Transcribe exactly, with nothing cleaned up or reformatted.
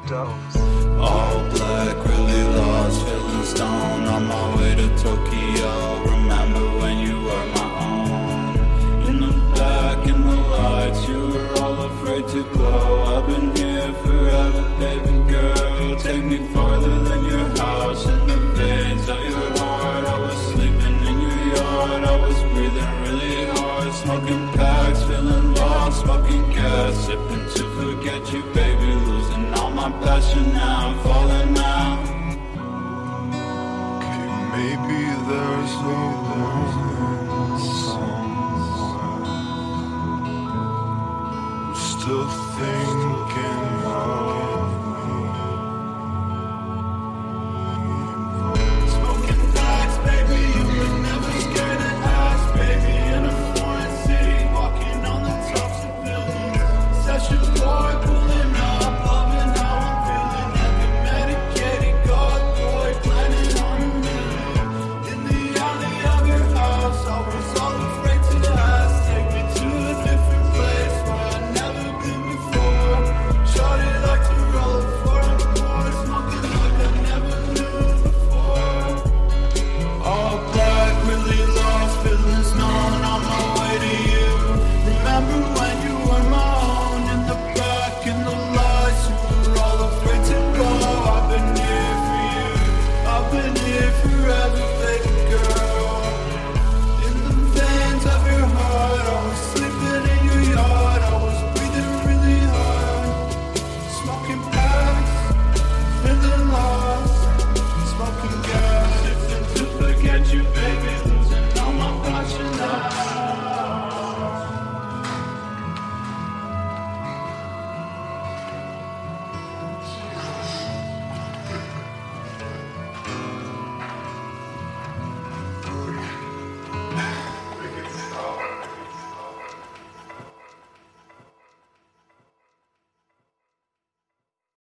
dose. All black, really lost, feeling stoned. On my way to Tokyo. Remember when you were my own? In the back, in the lights, you were all afraid to go. I've been here forever, baby girl. Take me farther than your house. In the veins of your heart, I was sleeping in your yard. I was breathing really hard, smoking packs, feeling lost, smoking gas, sipping to forget you, baby, losing all my passion now.